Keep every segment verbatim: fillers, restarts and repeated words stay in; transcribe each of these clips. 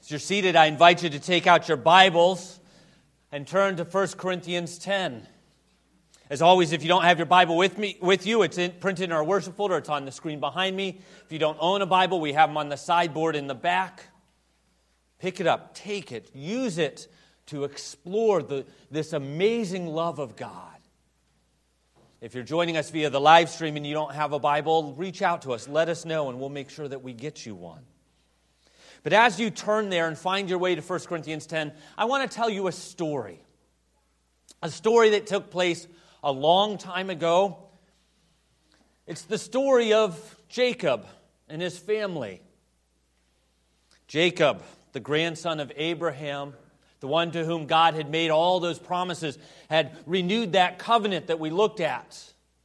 As you're seated, I invite you to take out your Bibles and turn to First Corinthians ten. As always, if you don't have your Bible with me, with you, it's in, printed in our worship folder. It's on the screen behind me. If you don't own a Bible, we have them on the sideboard in the back. Pick it up, take it, use it to explore the, this amazing love of God. If you're joining us via the live stream and you don't have a Bible, reach out to us. Let us know, and we'll make sure that we get you one. But as you turn there and find your way to First Corinthians ten, I want to tell you a story. A story that took place a long time ago. It's the story of Jacob and his family. Jacob, the grandson of Abraham, the one to whom God had made all those promises, had renewed that covenant that we looked at.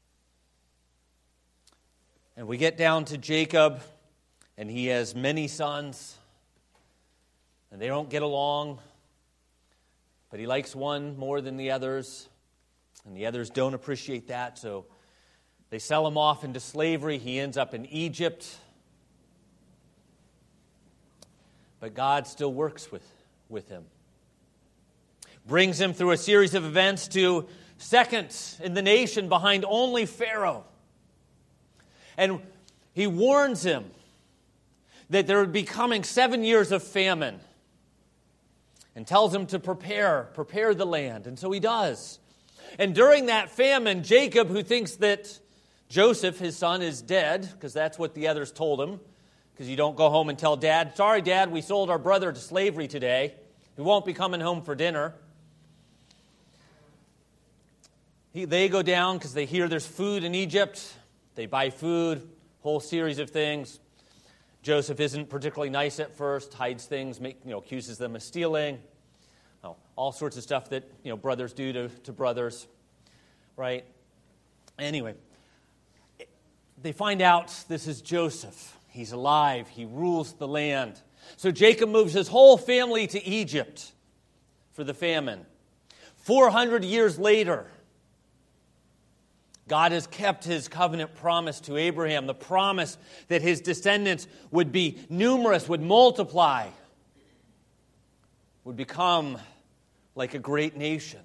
And we get down to Jacob, and he has many sons. And they don't get along, but he likes one more than the others, and the others don't appreciate that, so they sell him off into slavery. He ends up in Egypt. But God still works with, with him. Brings him through a series of events to second in the nation behind only Pharaoh. And he warns him that there would be coming seven years of famine. And tells him to prepare, prepare the land. And so he does. And during that famine, Jacob, who thinks that Joseph, his son, is dead, because that's what the others told him, because you don't go home and tell Dad, sorry, Dad, we sold our brother to slavery today. He won't be coming home for dinner. He, they go down because they hear there's food in Egypt. They buy food, whole series of things. Joseph isn't particularly nice at first, hides things, make, you know, accuses them of stealing. Oh, all sorts of stuff that, you know, brothers do to, to brothers, right? Anyway, they find out this is Joseph. He's alive. He rules the land. So Jacob moves his whole family to Egypt for the famine. four hundred years later, God has kept his covenant promise to Abraham, the promise that his descendants would be numerous, would multiply, would become like a great nation.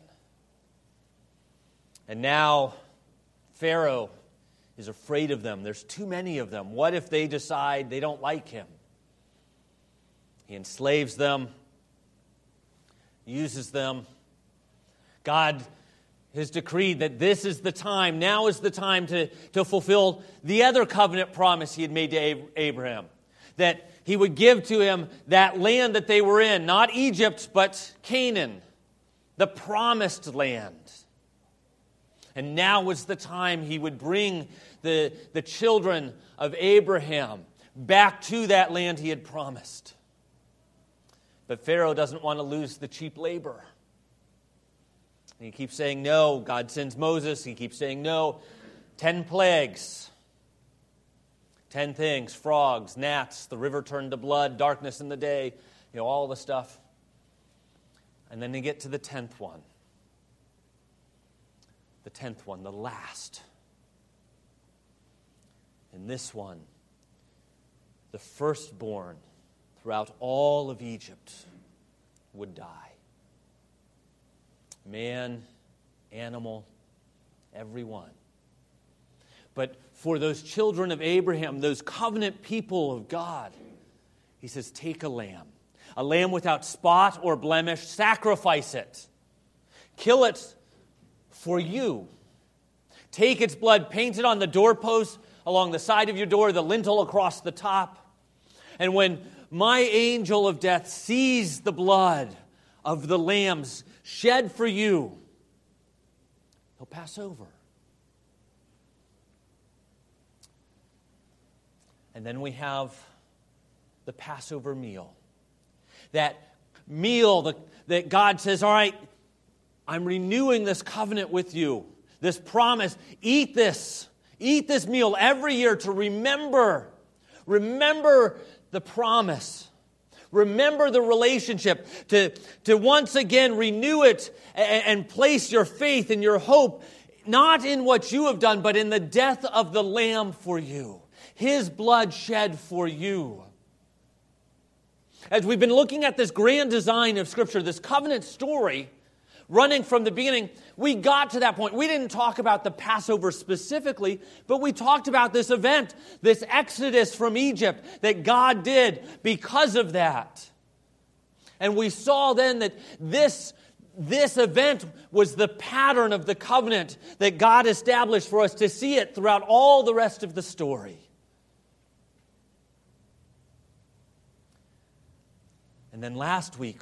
And now Pharaoh is afraid of them. There's too many of them. What if they decide they don't like him? He enslaves them, uses them. God has decreed that this is the time, now is the time to, to fulfill the other covenant promise he had made to Abraham. That he would give to him that land that they were in, not Egypt, but Canaan, the promised land. And now was the time he would bring the, the children of Abraham back to that land he had promised. But Pharaoh doesn't want to lose the cheap labor. And he keeps saying no. God sends Moses. He keeps saying no. Ten plagues. Ten things. Frogs, gnats, the river turned to blood, darkness in the day. You know, all the stuff. And then they get to the tenth one. The tenth one, the last. And this one, the firstborn throughout all of Egypt would die. Man, animal, everyone. But for those children of Abraham, those covenant people of God, he says, take a lamb. A lamb without spot or blemish, sacrifice it. Kill it for you. Take its blood, paint it on the doorpost, along the side of your door, the lintel across the top. And when my angel of death sees the blood of the lambs shed for you, he'll pass over. And then we have the Passover meal. That meal that, that God says, all right, I'm renewing this covenant with you, this promise. Eat this. Eat this meal every year to remember. Remember the promise. Remember the relationship, to, to once again renew it and, and place your faith and your hope not in what you have done, but in the death of the Lamb for you. His blood shed for you. As we've been looking at this grand design of Scripture, this covenant story, running from the beginning, we got to that point. We didn't talk about the Passover specifically, but we talked about this event, this exodus from Egypt that God did because of that. And we saw then that this, this event was the pattern of the covenant that God established for us to see it throughout all the rest of the story. And then last week,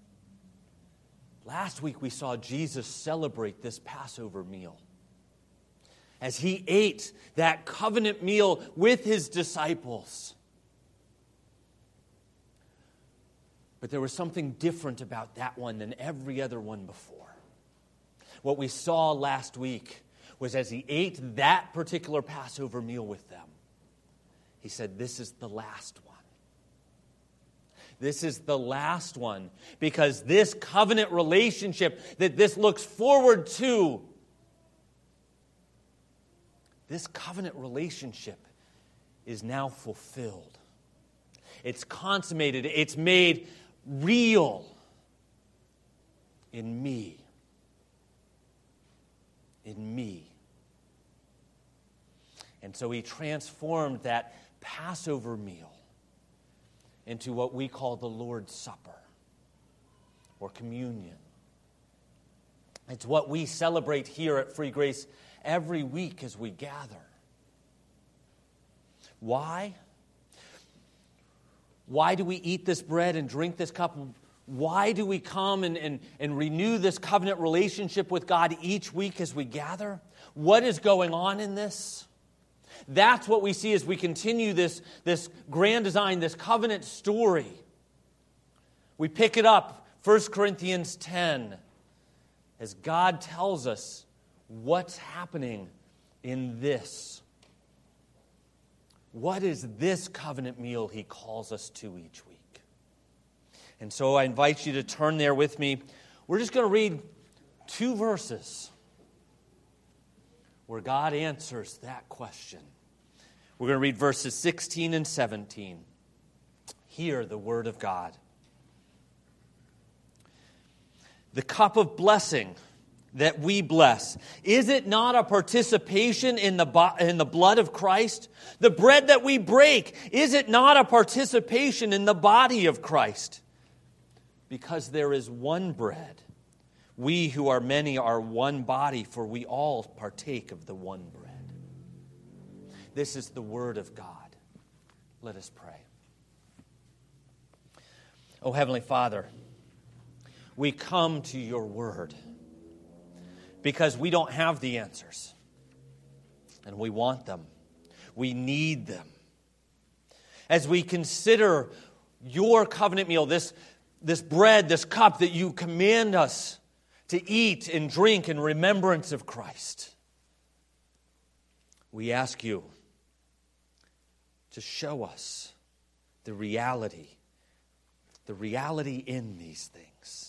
last week we saw Jesus celebrate this Passover meal. As he ate that covenant meal with his disciples. But there was something different about that one than every other one before. What we saw last week was as he ate that particular Passover meal with them, he said, "This is the last one. This is the last one because this covenant relationship that this looks forward to, this covenant relationship is now fulfilled. It's consummated. It's made real in me. In me." And so he transformed that Passover meal into what we call the Lord's Supper or communion. It's what we celebrate here at Free Grace every week as we gather. Why? Why do we eat this bread and drink this cup? Why do we come and, and, and renew this covenant relationship with God each week as we gather? What is going on in this? That's what we see as we continue this, this grand design, this covenant story. We pick it up, First Corinthians ten, as God tells us what's happening in this. What is this covenant meal he calls us to each week? And so I invite you to turn there with me. We're just going to read two verses where God answers that question. We're going to read verses sixteen and seventeen. Hear the word of God. The cup of blessing that we bless, is it not a participation in the, bo- in the blood of Christ? The bread that we break, is it not a participation in the body of Christ? Because there is one bread. We who are many are one body, for we all partake of the one bread. This is the word of God. Let us pray. Oh, Heavenly Father, we come to your word because we don't have the answers, and we want them. We need them. As we consider your covenant meal, this, this bread, this cup that you command us to eat and drink in remembrance of Christ, we ask you to show us the reality, the reality in these things.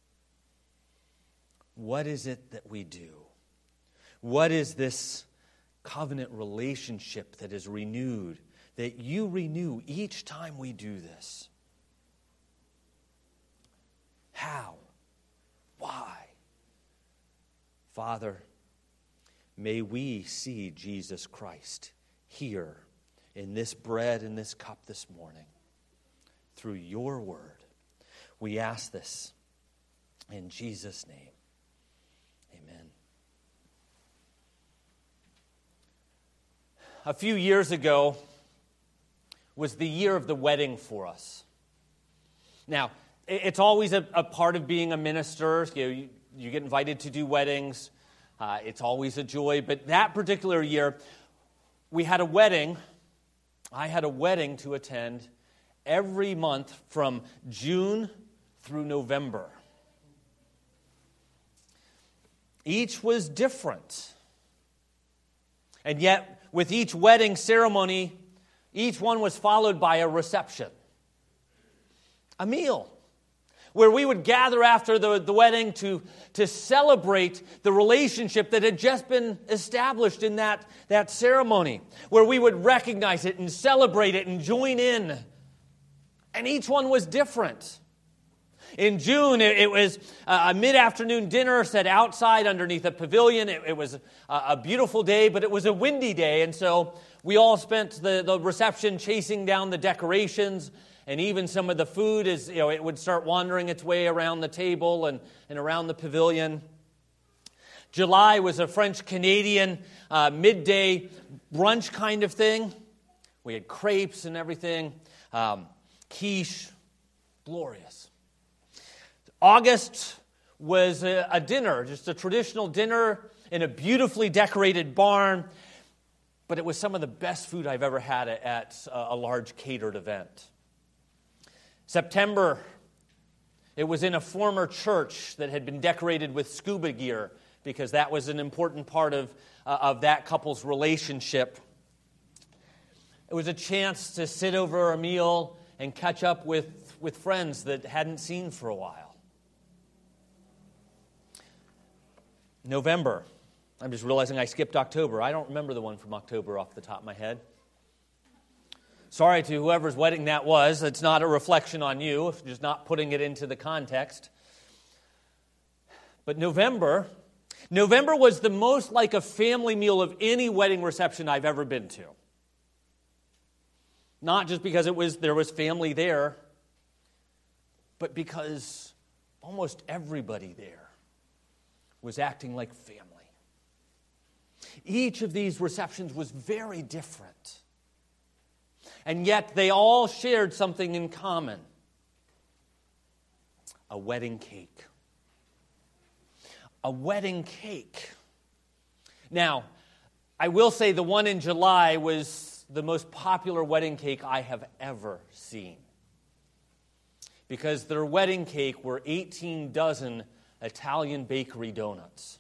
What is it that we do? What is this covenant relationship that is renewed, that you renew each time we do this? How? Why? Father, may we see Jesus Christ here in this bread and this cup this morning through your word. We ask this in Jesus' name. Amen. A few years ago was the year of the wedding for us. Now, it's always a, a part of being a minister. You know, you, you get invited to do weddings. Uh, it's always a joy. But that particular year, we had a wedding. I had a wedding to attend every month from June through November. Each was different. And yet, with each wedding ceremony, each one was followed by a reception. A meal. Where we would gather after the, the wedding to, to celebrate the relationship that had just been established in that, that ceremony. Where we would recognize it and celebrate it and join in And each one was different. In June, it, it was a mid-afternoon dinner set outside underneath a pavilion. It, it was a, a beautiful day, but it was a windy day, and so we all spent the, the reception chasing down the decorations, and even some of the food, as you know, it would start wandering its way around the table and, and around the pavilion. July was a French-Canadian uh, midday brunch kind of thing. We had crepes and everything, um, quiche, glorious. August was a, a dinner, just a traditional dinner in a beautifully decorated barn, but it was some of the best food I've ever had at, at a large catered event. September, it was in a former church that had been decorated with scuba gear because that was an important part of, uh, of that couple's relationship. It was a chance to sit over a meal and catch up with, with friends that hadn't seen for a while. November. I'm just realizing I skipped October. I don't remember the one from October off the top of my head. Sorry to whoever's wedding that was. It's not a reflection on you, just not putting it into the context. But November, November was the most like a family meal of any wedding reception I've ever been to. Not just because it was there was family there, but because almost everybody there was acting like family. Each of these receptions was very different. And yet they all shared something in common. A wedding cake. A wedding cake. Now, I will say the one in July was the most popular wedding cake I have ever seen. Because their wedding cake were eighteen dozen Italian bakery donuts.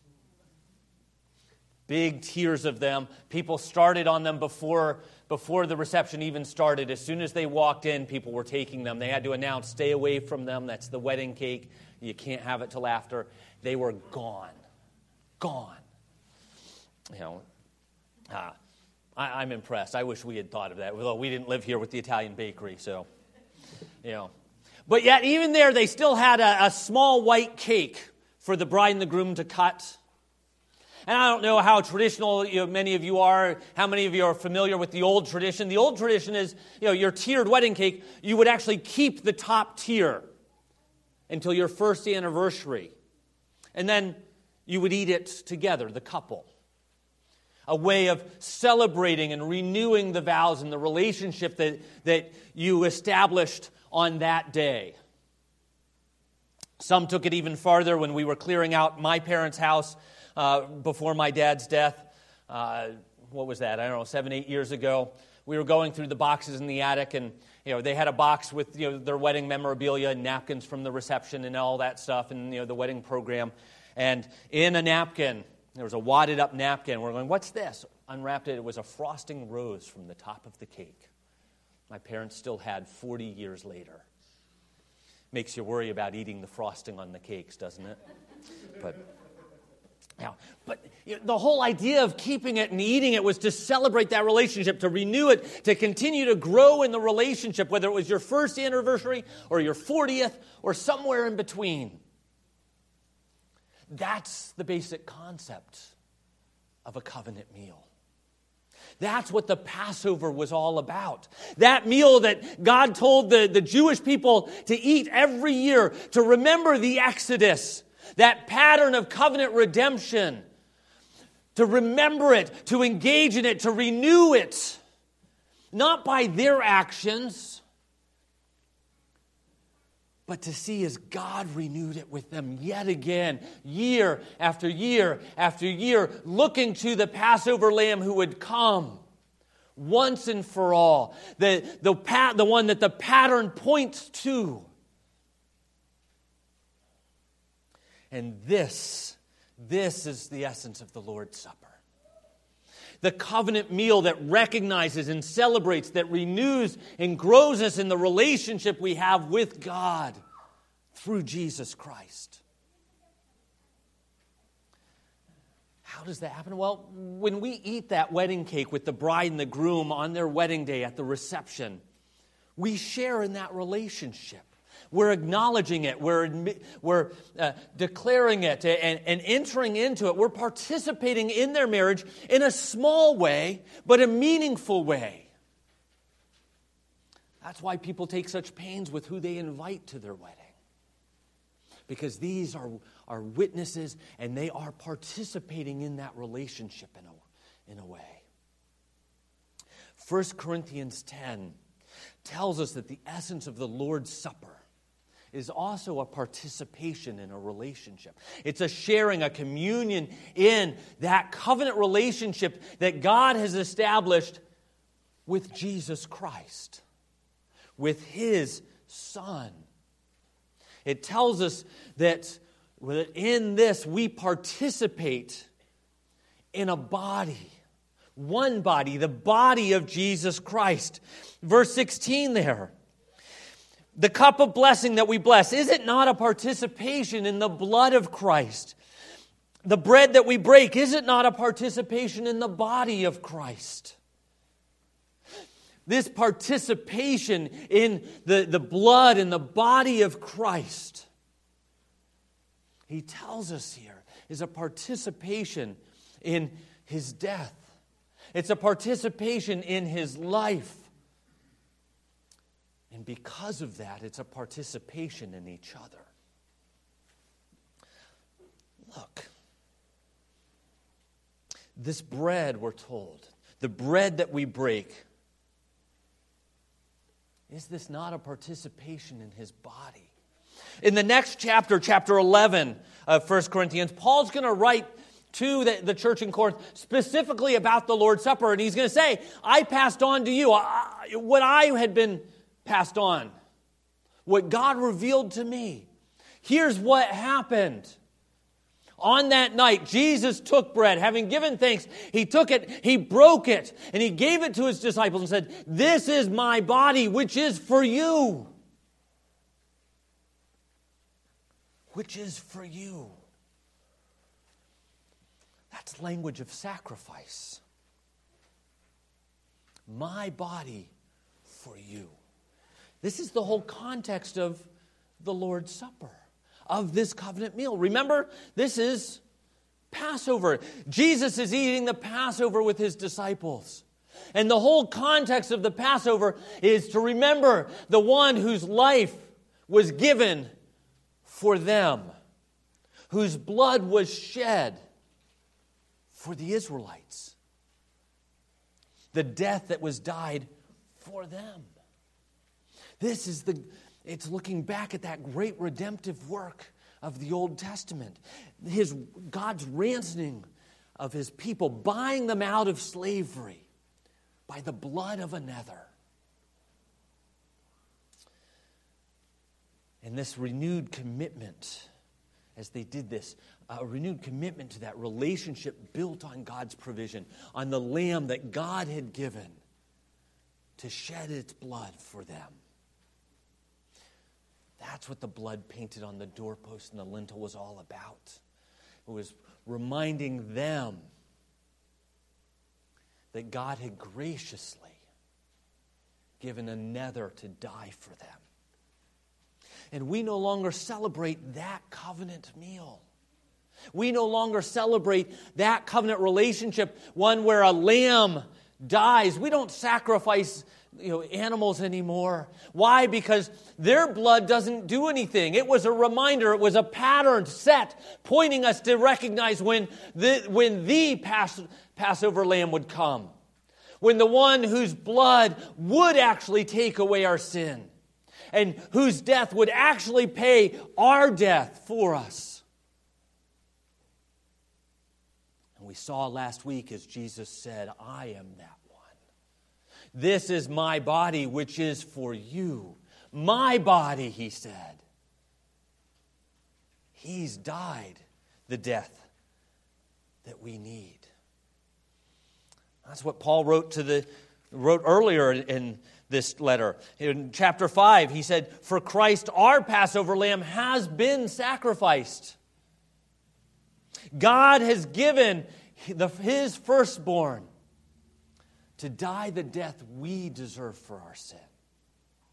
Big tiers of them. People started on them before, before the reception even started. As soon as they walked in, people were taking them. They had to announce, stay away from them. That's the wedding cake. You can't have it till after. They were gone. Gone. You know, uh, I, I'm impressed. I wish we had thought of that. Although we didn't live here with the Italian bakery, so, you know. But yet, even there, they still had a, a small white cake for the bride and the groom to cut. And I don't know how traditional you know, many of you are, how many of you are familiar with the old tradition. The old tradition is, you know, your tiered wedding cake, you would actually keep the top tier until your first anniversary. And then you would eat it together, the couple. A way of celebrating and renewing the vows and the relationship that, that you established on that day. Some took it even farther when we were clearing out my parents' house uh, before my dad's death. Uh, what was that? I don't know, seven, eight years ago. We were going through the boxes in the attic, and you know they had a box with you know their wedding memorabilia and napkins from the reception and all that stuff, and you know the wedding program. And in a napkin, there was a wadded up napkin. We're going, what's this? Unwrapped it. It was a frosting rose from the top of the cake. My parents still had forty years later. Makes you worry about eating the frosting on the cakes, doesn't it? But, now, but you know, the whole idea of keeping it and eating it was to celebrate that relationship, to renew it, to continue to grow in the relationship, whether it was your first anniversary or your fortieth or somewhere in between. That's the basic concept of a covenant meal. That's what the Passover was all about. That meal that God told the, the Jewish people to eat every year, to remember the Exodus, that pattern of covenant redemption, to remember it, to engage in it, to renew it, not by their actions, but to see as God renewed it with them yet again, year after year after year, looking to the Passover lamb who would come once and for all, the, the, pat, the one that the pattern points to. And this, this is the essence of the Lord's Supper. The covenant meal that recognizes and celebrates, that renews and grows us in the relationship we have with God through Jesus Christ. How does that happen? Well, when we eat that wedding cake with the bride and the groom on their wedding day at the reception, We share in that relationship. We're acknowledging it. We're, admi- we're uh, declaring it and, and entering into it. We're participating in their marriage in a small way, but a meaningful way. That's why people take such pains with who they invite to their wedding. Because these are, are witnesses, and they are participating in that relationship in a, in a way. First Corinthians ten tells us that the essence of the Lord's Supper is also a participation in a relationship. It's a sharing, a communion in that covenant relationship that God has established with Jesus Christ, with His Son. It tells us that in this we participate in a body, one body, the body of Jesus Christ. Verse sixteen there. The cup of blessing that we bless, is it not a participation in the blood of Christ? The bread that we break, is it not a participation in the body of Christ? This participation in the, the blood and the body of Christ, he tells us here, is a participation in His death. It's a participation in His life. And because of that, it's a participation in each other. Look, this bread, we're told, the bread that we break, is this not a participation in His body? In the next chapter, chapter eleven of First Corinthians, Paul's going to write to the, the church in Corinth specifically about the Lord's Supper. And he's going to say, I passed on to you I, what I had been passed on, what God revealed to me. Here's what happened. On that night, Jesus took bread. Having given thanks, He took it, He broke it, and He gave it to His disciples and said, this is my body, which is for you. Which is for you. That's language of sacrifice. My body for you. This is the whole context of the Lord's Supper, of this covenant meal. Remember, this is Passover. Jesus is eating the Passover with His disciples. And the whole context of the Passover is to remember the one whose life was given for them, whose blood was shed for the Israelites. The death that was died for them. This is the, it's looking back at that great redemptive work of the Old Testament. His, God's ransoming of His people, buying them out of slavery by the blood of another. And this renewed commitment, as they did this, a renewed commitment to that relationship built on God's provision, on the lamb that God had given to shed its blood for them. That's what the blood painted on the doorpost and the lintel was all about. It was reminding them that God had graciously given another to die for them. And we no longer celebrate that covenant meal. We no longer celebrate that covenant relationship, one where a lamb dies. We don't sacrifice you know, animals anymore. Why? Because their blood doesn't do anything. It was a reminder. It was a pattern set, pointing us to recognize when the, when the Pass, Passover lamb would come. When the one whose blood would actually take away our sin. And whose death would actually pay our death for us. And we saw last week as Jesus said, I am that one. This is my body, which is for you. My body, He said. He's died the death that we need. That's what Paul wrote to the wrote earlier in this letter. In chapter five, he said, for Christ, our Passover lamb, has been sacrificed. God has given His firstborn to die the death we deserve for our sin.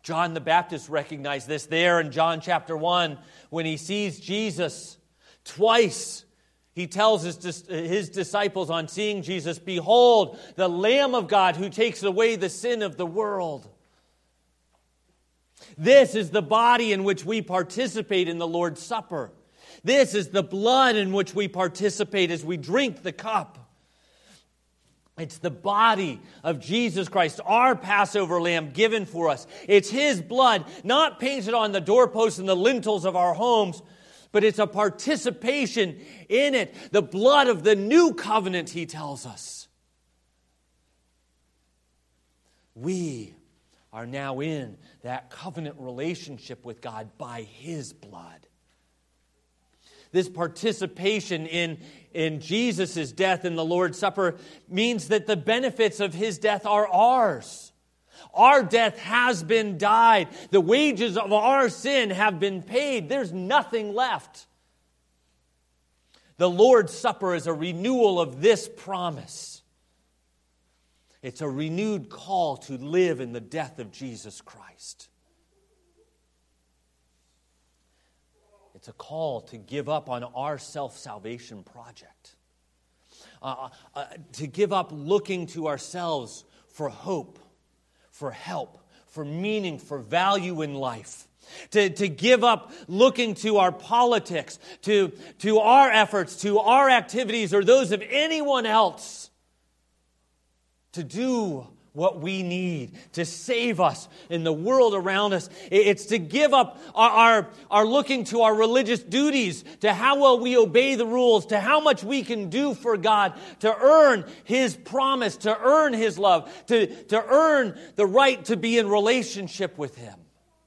John the Baptist recognized this there in John chapter one when he sees Jesus twice. He tells his, his disciples on seeing Jesus, "Behold, the Lamb of God who takes away the sin of the world." This is the body in which we participate in the Lord's Supper. This is the blood in which we participate as we drink the cup. It's the body of Jesus Christ, our Passover lamb given for us. It's His blood, not painted on the doorposts and the lintels of our homes, but it's a participation in it. The blood of the new covenant, He tells us. We are now in that covenant relationship with God by His blood. This participation in, in Jesus' death in the Lord's Supper means that the benefits of His death are ours. Our death has been died. The wages of our sin have been paid. There's nothing left. The Lord's Supper is a renewal of this promise. It's a renewed call to live in the death of Jesus Christ. It's a call to give up on our self-salvation project. Uh, uh, to give up looking to ourselves for hope, for help, for meaning, for value in life. To, to give up looking to our politics, to, to our efforts, to our activities, or those of anyone else. To do what we need to save us in the world around us. It's to give up our, our, our looking to our religious duties, to how well we obey the rules, to how much we can do for God, to earn His promise, to earn His love, to, to earn the right to be in relationship with Him.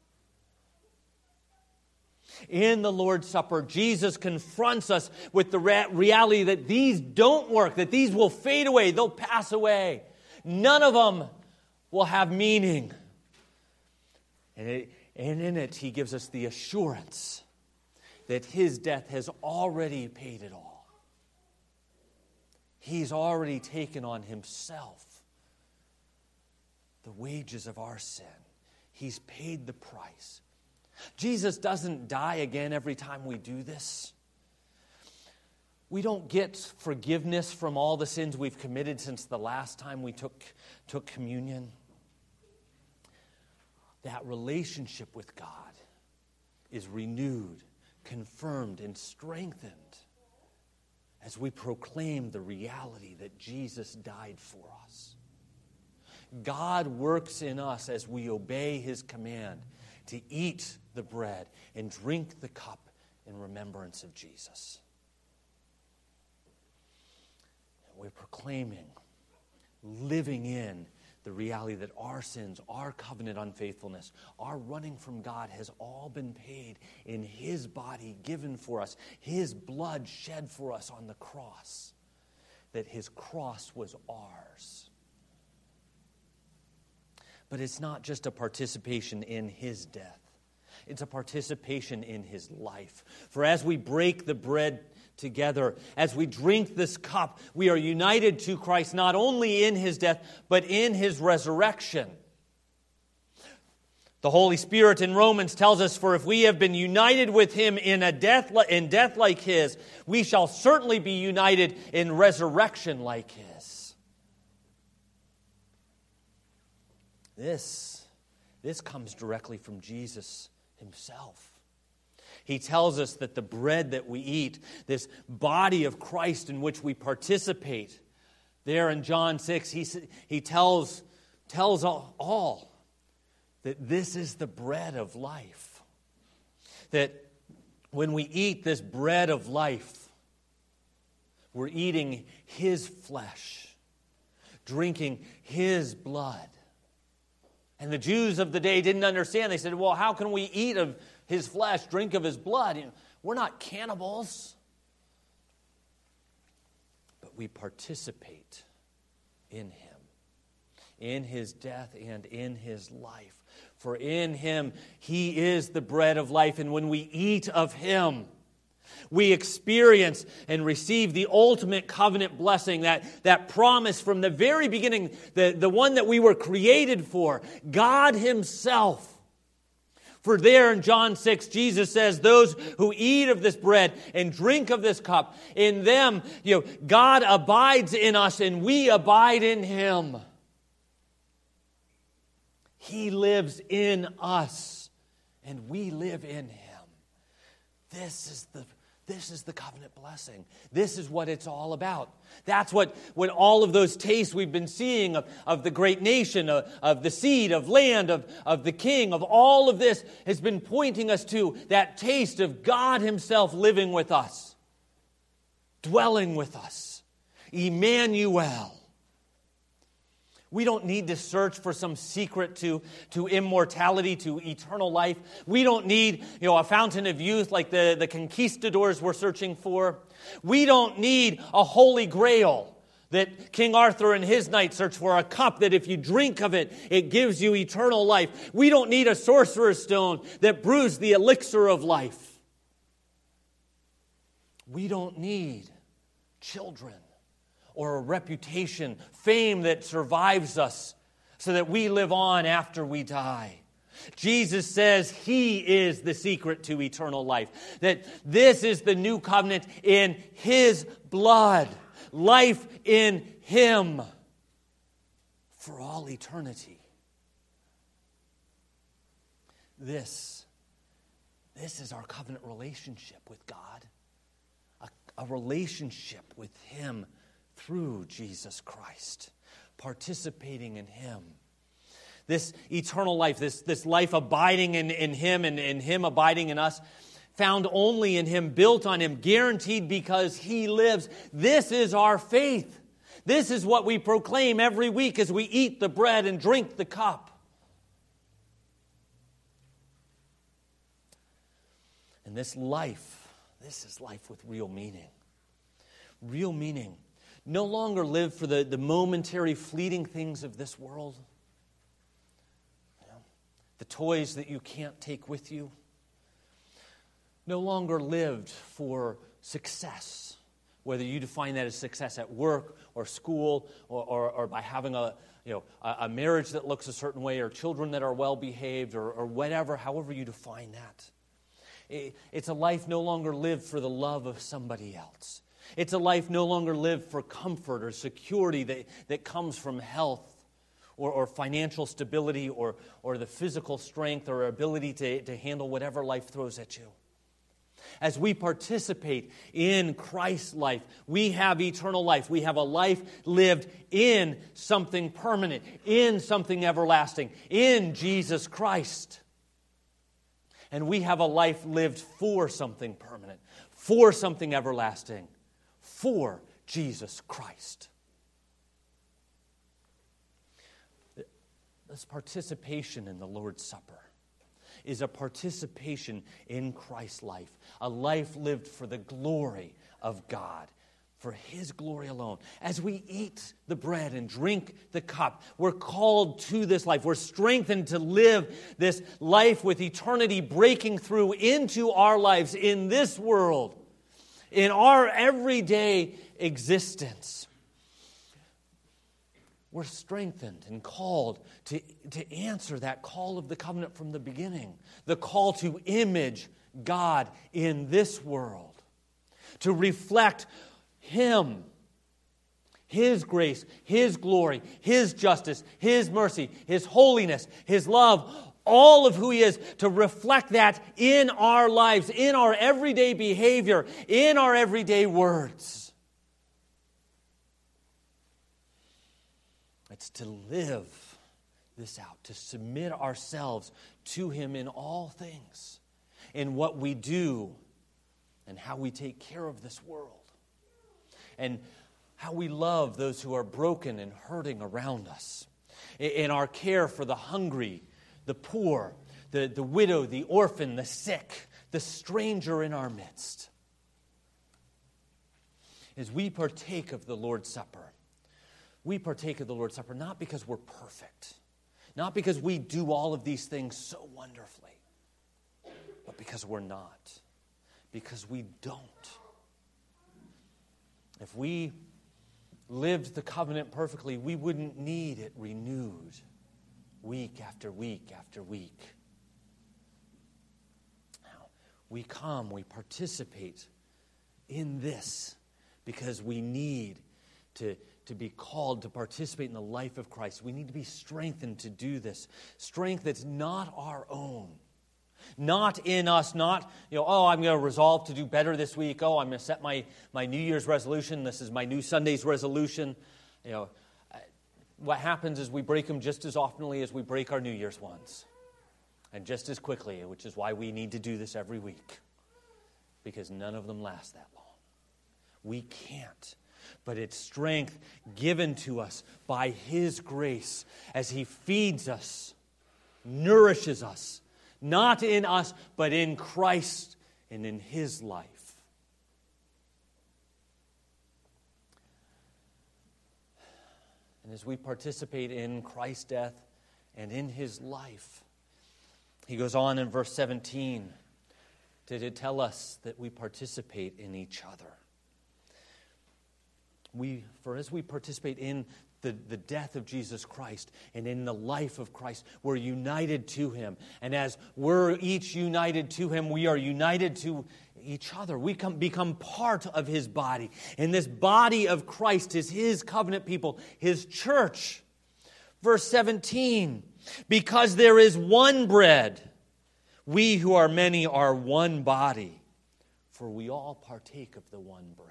In the Lord's Supper, Jesus confronts us with the reality that these don't work, that these will fade away, they'll pass away. None of them will have meaning. And, it, and in it, He gives us the assurance that His death has already paid it all. He's already taken on Himself the wages of our sin. He's paid the price. Jesus doesn't die again every time we do this. We don't get forgiveness from all the sins we've committed since the last time we took, took communion. That relationship with God is renewed, confirmed, and strengthened as we proclaim the reality that Jesus died for us. God works in us as we obey His command to eat the bread and drink the cup in remembrance of Jesus. We're proclaiming, living in the reality that our sins, our covenant unfaithfulness, our running from God has all been paid in His body given for us, His blood shed for us on the cross, that His cross was ours. But it's not just a participation in His death. It's a participation in His life. For as we break the bread together, as we drink this cup, we are united to Christ not only in His death, but in His resurrection. The Holy Spirit in Romans tells us, for if we have been united with Him in a death in death like His, we shall certainly be united in resurrection like His. This, this comes directly from Jesus Himself. He tells us that the bread that we eat, this body of Christ in which we participate, there in John six, he, he tells, tells all, all that this is the bread of life. That when we eat this bread of life, we're eating His flesh, drinking His blood. And the Jews of the day didn't understand. They said, well, how can we eat of His flesh, drink of His blood? You know, we're not cannibals. But we participate in Him, in His death and in His life. For in Him, He is the bread of life. And when we eat of Him, we experience and receive the ultimate covenant blessing, that, that promise from the very beginning, the, the one that we were created for. God Himself For there in John six, Jesus says, those who eat of this bread and drink of this cup, in them, you know, God abides in us and we abide in Him. He lives in us and we live in Him. This is the This is the covenant blessing. This is what it's all about. That's what, what all of those tastes we've been seeing of, of the great nation, of, of the seed, of land, of, of the king, of all of this has been pointing us to that taste of God Himself living with us, dwelling with us. Emmanuel. We don't need to search for some secret to, to immortality, to eternal life. We don't need, you know, a fountain of youth like the, the conquistadors were searching for. We don't need a holy grail that King Arthur in his knight searched for, a cup that if you drink of it, it gives you eternal life. We don't need a sorcerer's stone that brews the elixir of life. We don't need children or a reputation, fame that survives us so that we live on after we die. Jesus says He is the secret to eternal life, that this is the new covenant in His blood, life in Him for all eternity. This, this is our covenant relationship with God, a, a relationship with Him through Jesus Christ, participating in Him. This eternal life, this, this life abiding in, in Him and, and Him abiding in us, found only in Him, built on Him, guaranteed because He lives. This is our faith. This is what we proclaim every week as we eat the bread and drink the cup. And this life, this is life with real meaning. Real meaning. No longer live for the, the momentary fleeting things of this world. You know, the toys that you can't take with you. No longer lived for success, whether you define that as success at work or school or, or, or by having a, you know, a, a marriage that looks a certain way or children that are well behaved or, or whatever, however you define that. It, it's a life no longer lived for the love of somebody else. It's a life no longer lived for comfort or security that, that comes from health or, or financial stability or, or the physical strength or ability to, to handle whatever life throws at you. As we participate in Christ's life, we have eternal life. We have a life lived in something permanent, in something everlasting, in Jesus Christ. And we have a life lived for something permanent, for something everlasting, for Jesus Christ. This participation in the Lord's Supper is a participation in Christ's life, a life lived for the glory of God, for His glory alone. As we eat the bread and drink the cup, we're called to this life. We're strengthened to live this life with eternity breaking through into our lives in this world, in our everyday existence. We're strengthened and called to, to answer that call of the covenant from the beginning, the call to image God in this world, to reflect Him, His grace, His glory, His justice, His mercy, His holiness, His love, all of who He is, to reflect that in our lives, in our everyday behavior, in our everyday words. It's to live this out, to submit ourselves to Him in all things, in what we do and how we take care of this world, and how we love those who are broken and hurting around us, in our care for the hungry, the poor, the, the widow, the orphan, the sick, the stranger in our midst. As we partake of the Lord's Supper, we partake of the Lord's Supper not because we're perfect, not because we do all of these things so wonderfully, but because we're not, because we don't. If we lived the covenant perfectly, we wouldn't need it renewed week after week after week. we come, we participate in this because we need to, to be called to participate in the life of Christ. We need to be strengthened to do this. Strength that's not our own. Not in us, not, you know, oh, I'm going to resolve to do better this week. Oh, I'm going to set my, my New Year's resolution. This is my new Sunday's resolution. You know, what happens is we break them just as oftenly as we break our New Year's ones. And just as quickly, which is why we need to do this every week. Because none of them last that long. We can't. But it's strength given to us by His grace as He feeds us, nourishes us, not in us, but in Christ and in His life. And as we participate in Christ's death and in His life, He goes on in verse seventeen to, to tell us that we participate in each other. We, for as we participate in the, the death of Jesus Christ and in the life of Christ, we're united to Him. And as we're each united to Him, we are united to each other. We come, become part of His body. And this body of Christ is His covenant people, His church. Verse seventeen, because there is one bread, we who are many are one body, for we all partake of the one bread.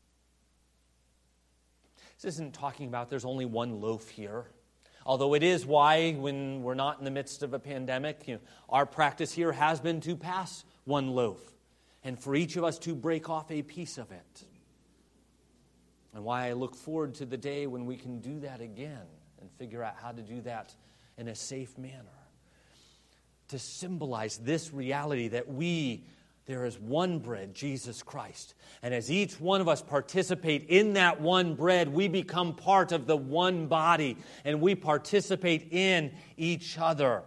This isn't talking about there's only one loaf here. Although it is why, when we're not in the midst of a pandemic, you know, our practice here has been to pass one loaf. And for each of us to break off a piece of it. And why I look forward to the day when we can do that again and figure out how to do that in a safe manner. To symbolize this reality that we, there is one bread, Jesus Christ. And as each one of us participate in that one bread, we become part of the one body. And we participate in each other.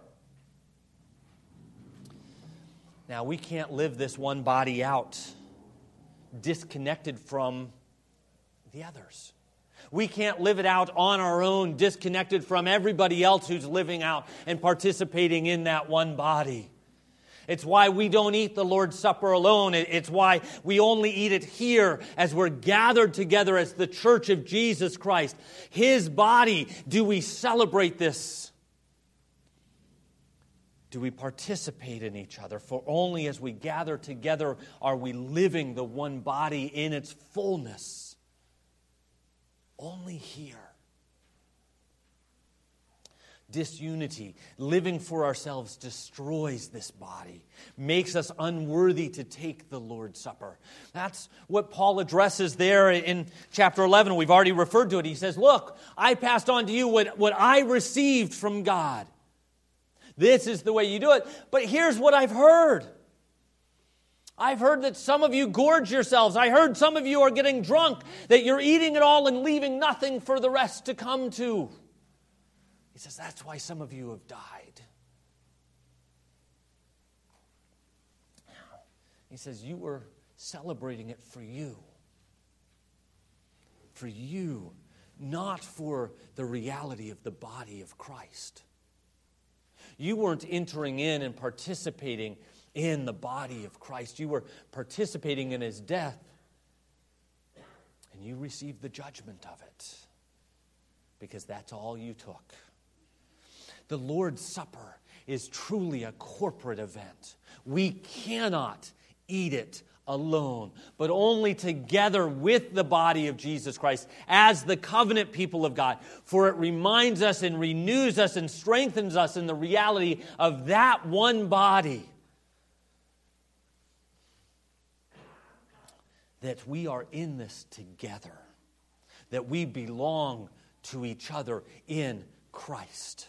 Now, we can't live this one body out disconnected from the others. We can't live it out on our own, disconnected from everybody else who's living out and participating in that one body. It's why we don't eat the Lord's Supper alone. It's why we only eat it here as we're gathered together as the church of Jesus Christ. His body. Do we celebrate this? Do we participate in each other? For only as we gather together are we living the one body in its fullness. Only here. Disunity, living for ourselves, destroys this body, makes us unworthy to take the Lord's Supper. That's what Paul addresses there in chapter eleven. We've already referred to it. He says, look, I passed on to you what, what I received from God. This is the way you do it. But here's what I've heard. I've heard that some of you gorge yourselves. I heard some of you are getting drunk, that you're eating it all and leaving nothing for the rest to come to. He says, that's why some of you have died. He says, you were celebrating it for you. For you, not for the reality of the body of Christ. You weren't entering in and participating in the body of Christ. You were participating in His death. And you received the judgment of it. Because that's all you took. The Lord's Supper is truly a corporate event. We cannot eat it alone, but only together with the body of Jesus Christ as the covenant people of God. For it reminds us and renews us and strengthens us in the reality of that one body. That we are in this together. That we belong to each other in Christ.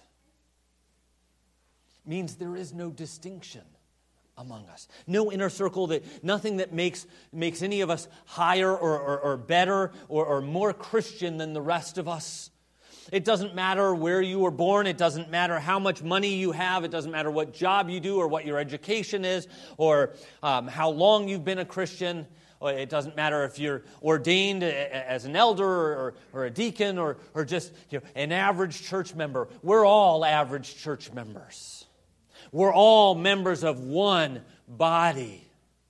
Means there is no distinction among us. No inner circle, that nothing that makes, makes any of us higher or, or, or better or, or more Christian than the rest of us. It doesn't matter where you were born. It doesn't matter how much money you have. It doesn't matter what job you do or what your education is or um, how long you've been a Christian. It doesn't matter if you're ordained as an elder or, or a deacon or, or just you know, an average church member. We're all average church members. We're all members of one body.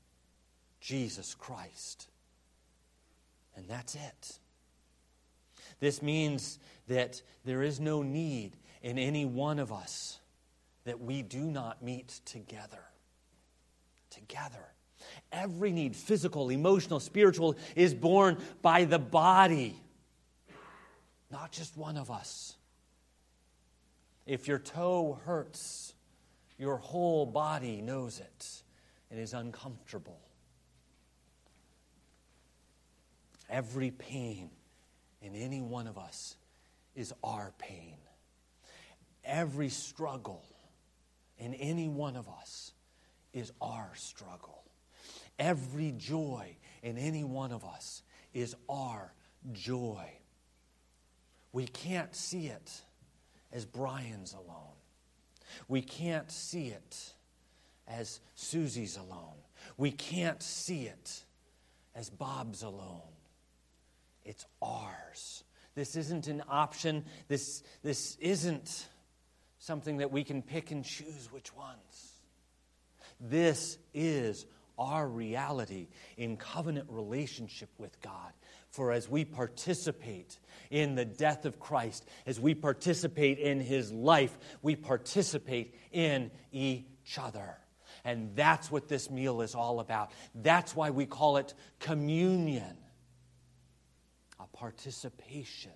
Jesus Christ. And that's it. This means that there is no need in any one of us that we do not meet together. Together. Every need, physical, emotional, spiritual, is borne by the body. Not just one of us. If your toe hurts, your whole body knows it. It is uncomfortable. Every pain in any one of us is our pain. Every struggle in any one of us is our struggle. Every joy in any one of us is our joy. We can't see it as Brian's alone. We can't see it as Susie's alone. We can't see it as Bob's alone. It's ours. This isn't an option. This, this isn't something that we can pick and choose which ones. This is our reality in covenant relationship with God. For as we participate in the death of Christ, as we participate in His life, we participate in each other. And that's what this meal is all about. That's why we call it communion. A participation.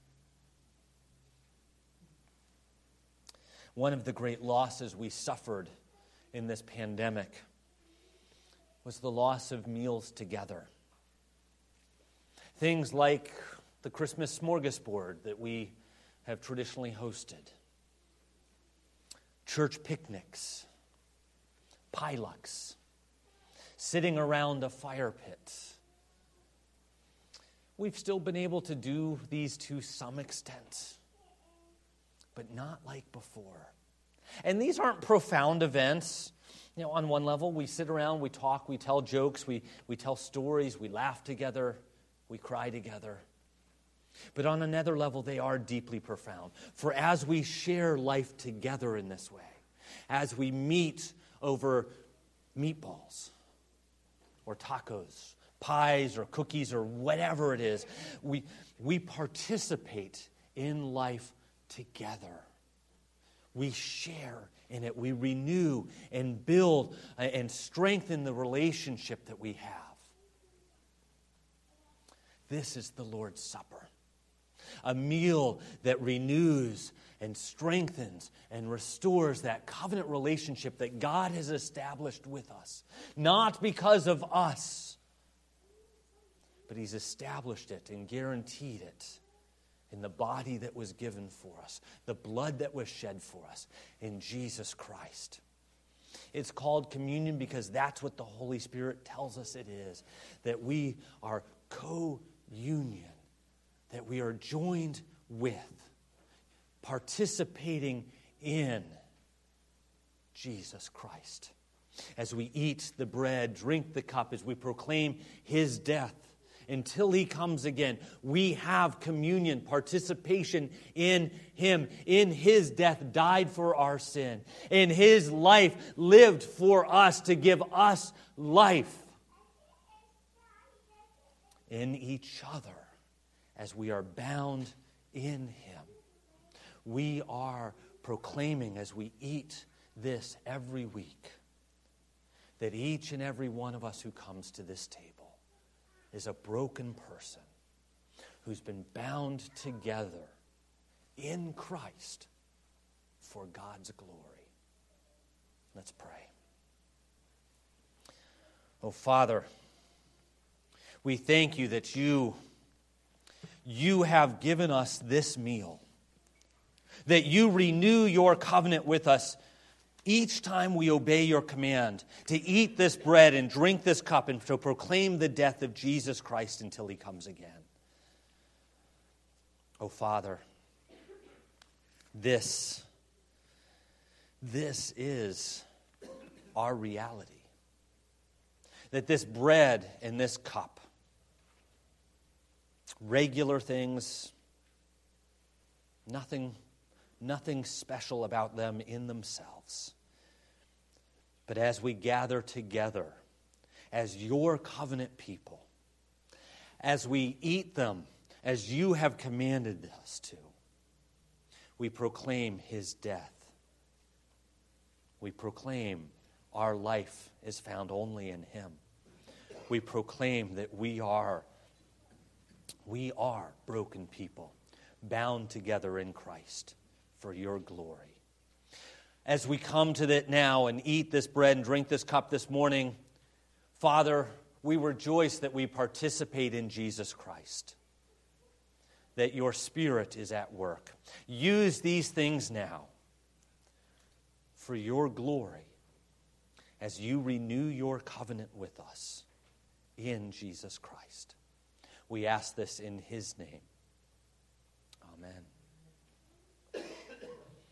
One of the great losses we suffered in this pandemic was the loss of meals together. Things like the Christmas smorgasbord that we have traditionally hosted, church picnics, pilucks, sitting around a fire pit. We've still been able to do these to some extent, but not like before. And these aren't profound events. You know, on one level, we sit around, we talk, we tell jokes, we, we tell stories, we laugh together, we cry together. But on another level, they are deeply profound. For as we share life together in this way, as we meet over meatballs or tacos, pies or cookies or whatever it is, we, we participate in life together. We share in it. We renew and build and strengthen the relationship that we have. This is the Lord's Supper. A meal that renews and strengthens and restores that covenant relationship that God has established with us. Not because of us, but He's established it and guaranteed it in the body that was given for us, the blood that was shed for us in Jesus Christ. It's called communion because that's what the Holy Spirit tells us it is, that we are co-union, that we are joined with, participating in Jesus Christ. As we eat the bread, drink the cup, as we proclaim His death until He comes again, we have communion, participation in Him. In His death, died for our sin. In His life, lived for us to give us life. In each other, as we are bound in Him. We are proclaiming as we eat this every week that each and every one of us who comes to this table is a broken person who's been bound together in Christ for God's glory. Let's pray. Oh, Father, we thank You that You, you have given us this meal, that You renew Your covenant with us each time we obey Your command to eat this bread and drink this cup and to proclaim the death of Jesus Christ until He comes again. Oh, Father, this, this is our reality. That this bread and this cup, regular things, nothing Nothing special about them in themselves. But as we gather together, as your covenant people, as we eat them as you have commanded us to. We proclaim his death. We proclaim our life is found only in him. We proclaim that we are, we are broken people, bound together in Christ for your glory. As we come to that now and eat this bread and drink this cup this morning, Father, we rejoice that we participate in Jesus Christ, that your Spirit is at work. Use these things now for your glory as you renew your covenant with us in Jesus Christ. We ask this in his name. Amen.